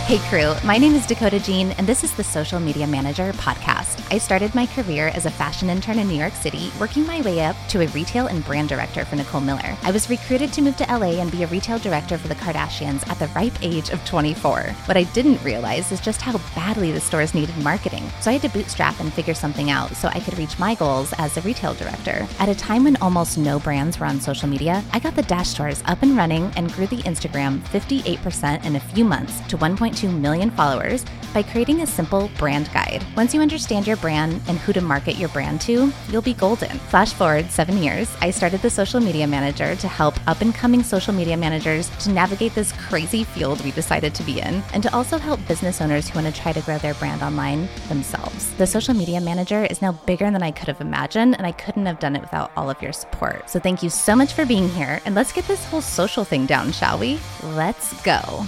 Hey crew, my name is Dakota Jean, and this is the Social Media Manager podcast. I started my career as a fashion intern in New York City, working my way up to a retail and brand director for Nicole Miller. I was recruited to move to LA and be a retail director for the Kardashians at the ripe age of 24. What I didn't realize is just how badly the stores needed marketing. So I had to bootstrap and figure something out so I could reach my goals as a retail director. At a time when almost no brands were on social media, I got the Dash stores up and running and grew the Instagram 58% in a few months to 1.2 million followers by creating a simple brand guide. Once you understand your brand and who to market your brand to, you'll be golden. Flash forward 7 years, I started the Social Media Manager to help up-and-coming social media managers to navigate this crazy field we decided to be in, and to also help business owners who want to try to grow their brand online themselves. The Social Media Manager is now bigger than I could have imagined, and I couldn't have done it without all of your support. So thank you so much for being here, and let's get this whole social thing down, shall we? Let's go.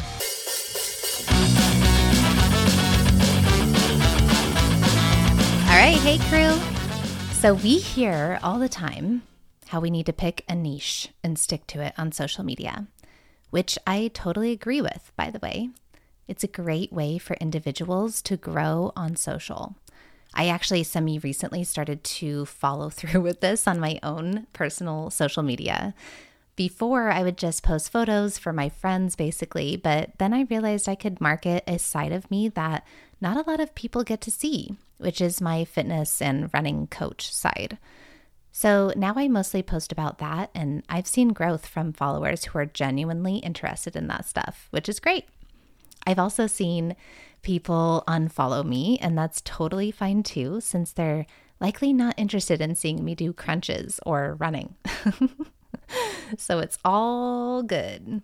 All right, hey crew. So we hear all the time how we need to pick a niche and stick to it on social media, which I totally agree with, by the way. It's a great way for individuals to grow on social. I actually semi-recently started to follow through with this on my own personal social media. Before, I would just post photos for my friends, basically, but then I realized I could market a side of me that not a lot of people get to see, which is my fitness and running coach side. So now I mostly post about that, and I've seen growth from followers who are genuinely interested in that stuff, which is great. I've also seen people unfollow me, and that's totally fine too, since they're likely not interested in seeing me do crunches or running. So it's all good.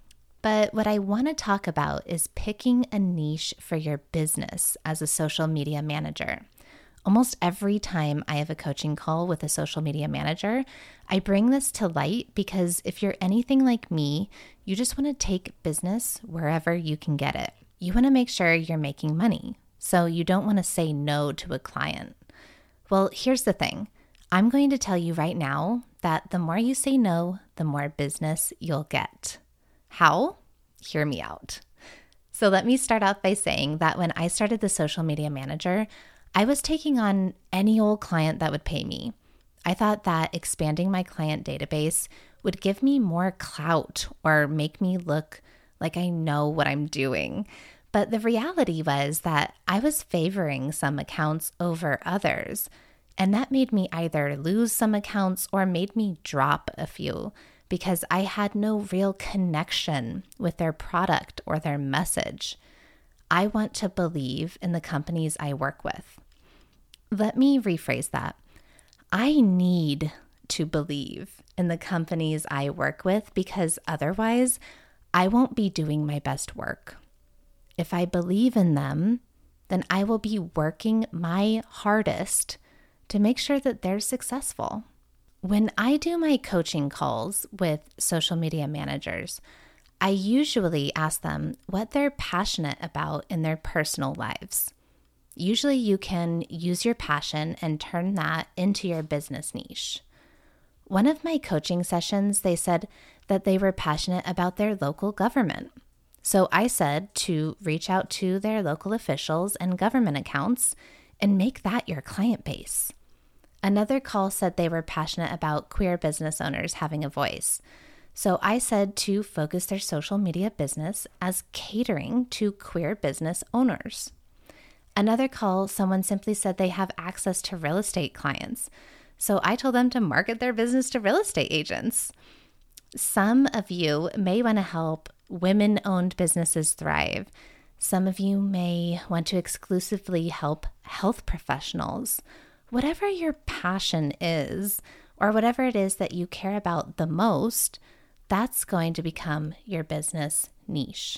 But what I want to talk about is picking a niche for your business as a social media manager. Almost every time I have a coaching call with a social media manager, I bring this to light because if you're anything like me, you just want to take business wherever you can get it. You want to make sure you're making money, so you don't want to say no to a client. Well, here's the thing. I'm going to tell you right now that the more you say no, the more business you'll get. How? Hear me out. So let me start off by saying that when I started the Social Media Manager, I was taking on any old client that would pay me. I thought that expanding my client database would give me more clout or make me look like I know what I'm doing. But the reality was that I was favoring some accounts over others, and that made me either lose some accounts or made me drop a few because I had no real connection with their product or their message. I want to believe in the companies I work with. Let me rephrase that. I need to believe in the companies I work with because otherwise I won't be doing my best work. If I believe in them, then I will be working my hardest to make sure that they're successful. When I do my coaching calls with social media managers, I usually ask them what they're passionate about in their personal lives. Usually you can use your passion and turn that into your business niche. One of my coaching sessions, they said that they were passionate about their local government. So I said to reach out to their local officials and government accounts and make that your client base. Another call said they were passionate about queer business owners having a voice. So I said to focus their social media business as catering to queer business owners. Another call, someone simply said they have access to real estate clients. So I told them to market their business to real estate agents. Some of you may want to help women-owned businesses thrive. Some of you may want to exclusively help health professionals. Whatever your passion is, or whatever it is that you care about the most, that's going to become your business niche.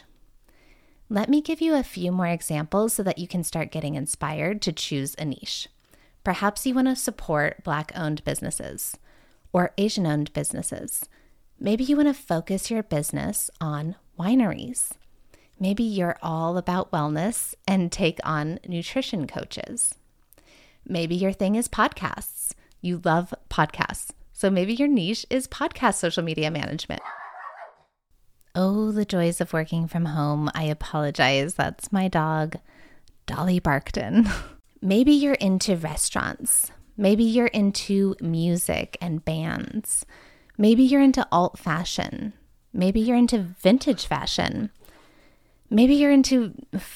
Let me give you a few more examples so that you can start getting inspired to choose a niche. Perhaps you want to support Black-owned businesses or Asian-owned businesses. Maybe you want to focus your business on wineries. Maybe you're all about wellness and take on nutrition coaches. Maybe your thing is podcasts. You love podcasts. So maybe your niche is podcast social media management. Oh, the joys of working from home. I apologize. That's my dog, Dolly Barkton. Maybe you're into restaurants. Maybe you're into music and bands. Maybe you're into alt fashion. Maybe you're into vintage fashion. Maybe you're into,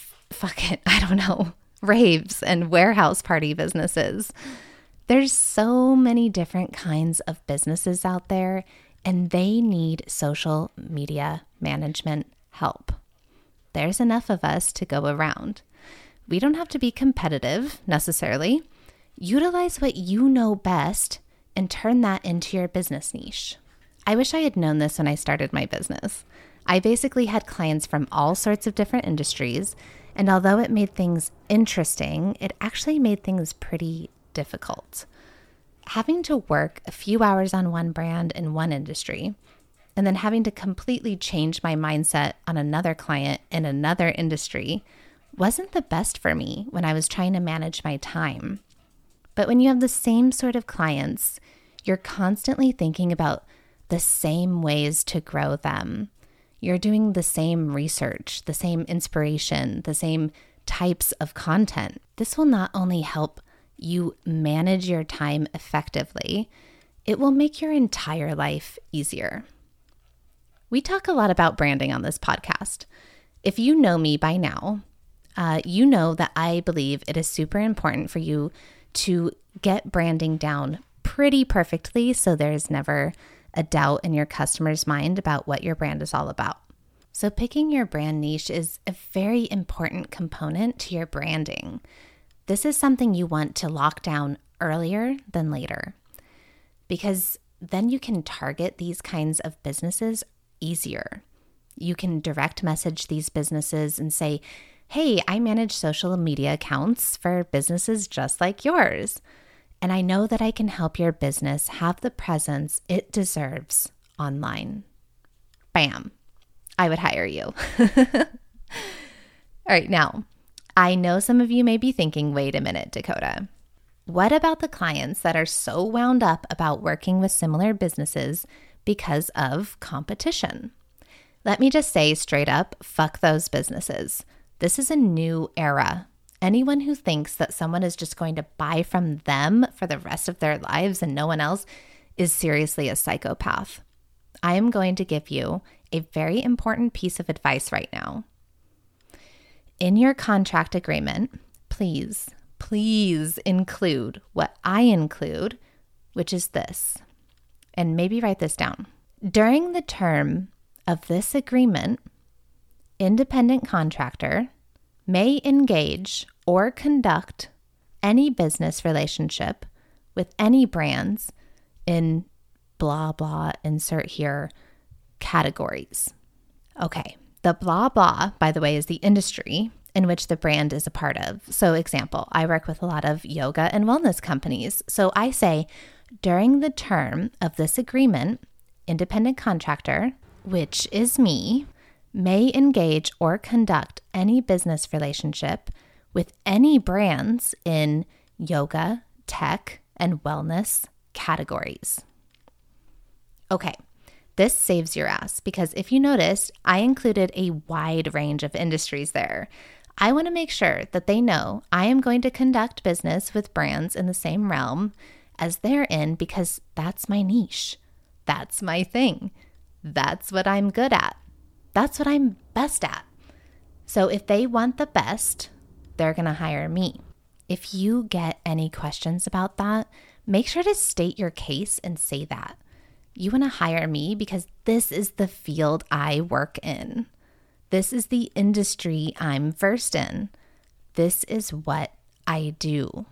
I don't know, raves and warehouse party businesses. There's so many different kinds of businesses out there, and they need social media management help. There's enough of us to go around. We don't have to be competitive necessarily. Utilize what you know best and turn that into your business niche. I wish I had known this when I started my business. I basically had clients from all sorts of different industries, and although it made things interesting, it actually made things pretty difficult. Having to work a few hours on one brand in one industry, and then having to completely change my mindset on another client in another industry wasn't the best for me when I was trying to manage my time. But when you have the same sort of clients, you're constantly thinking about the same ways to grow them. You're doing the same research, the same inspiration, the same types of content. This will not only help you manage your time effectively, it will make your entire life easier. We talk a lot about branding on this podcast. If you know me by now, you know that I believe it is super important for you to get branding down pretty perfectly so there's never a doubt in your customer's mind about what your brand is all about. So picking your brand niche is a very important component to your branding. This is something you want to lock down earlier than later, because then you can target these kinds of businesses easier. You can direct message these businesses and say, hey, I manage social media accounts for businesses just like yours, and I know that I can help your business have the presence it deserves online. Bam. I would hire you. All right, now, I know some of you may be thinking, wait a minute, Dakota. What about the clients that are so wound up about working with similar businesses because of competition? Let me just say straight up, fuck those businesses. This is a new era. Anyone who thinks that someone is just going to buy from them for the rest of their lives and no one else is seriously a psychopath. I am going to give you a very important piece of advice right now. In your contract agreement, please include what I include, which is this, and maybe write this down. During the term of this agreement, independent contractor may engage or conduct any business relationship with any brands in blah, blah, insert here, categories. Okay, the blah, blah, by the way, is the industry in which the brand is a part of. So example, I work with a lot of yoga and wellness companies. So I say, during the term of this agreement, independent contractor, which is me, may engage or conduct any business relationship with any brands in yoga, tech, and wellness categories. Okay, this saves your ass because if you noticed, I included a wide range of industries there. I want to make sure that they know I am going to conduct business with brands in the same realm as they're in because that's my niche. That's my thing. That's what I'm good at. That's what I'm best at. So if they want the best, they're going to hire me. If you get any questions about that, make sure to state your case and say that. You want to hire me because this is the field I work in. This is the industry I'm versed in. This is what I do.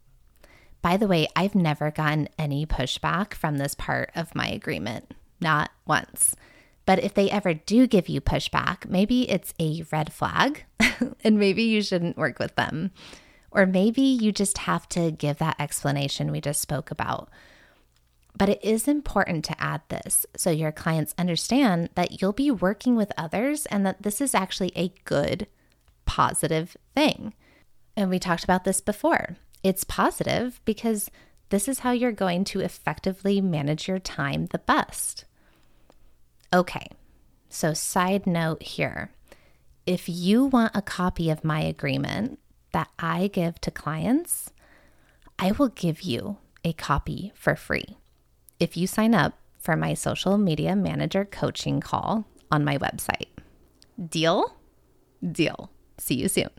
By the way, I've never gotten any pushback from this part of my agreement. Not once. But if they ever do give you pushback, maybe it's a red flag and maybe you shouldn't work with them. Or maybe you just have to give that explanation we just spoke about. But it is important to add this so your clients understand that you'll be working with others and that this is actually a good, positive thing. And we talked about this before. It's positive because this is how you're going to effectively manage your time the best. Okay, So side note here, if you want a copy of my agreement that I give to clients, I will give you a copy for free if you sign up for my social media manager coaching call on my website. Deal? Deal. See you soon.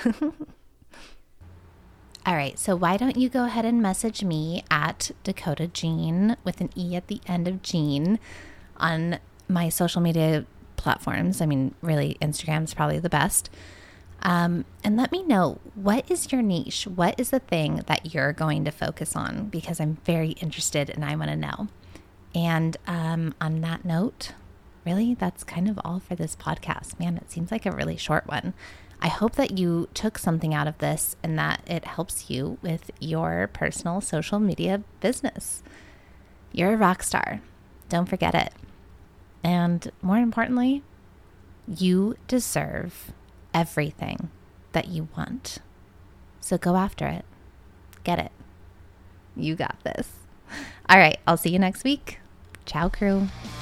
All right, so why don't you go ahead and message me at Dakota Jean with an E at the end of Jean on my social media platforms. I mean, really, Instagram's probably the best. And let me know, what is your niche? What is the thing that you're going to focus on? Because I'm very interested and I want to know. And on that note, really, that's kind of all for this podcast. Man, it seems like a really short one. I hope that you took something out of this and that it helps you with your personal social media business. You're a rock star. Don't forget it. And more importantly, you deserve everything that you want. So go after it. Get it. You got this. All right, I'll see you next week. Ciao, crew.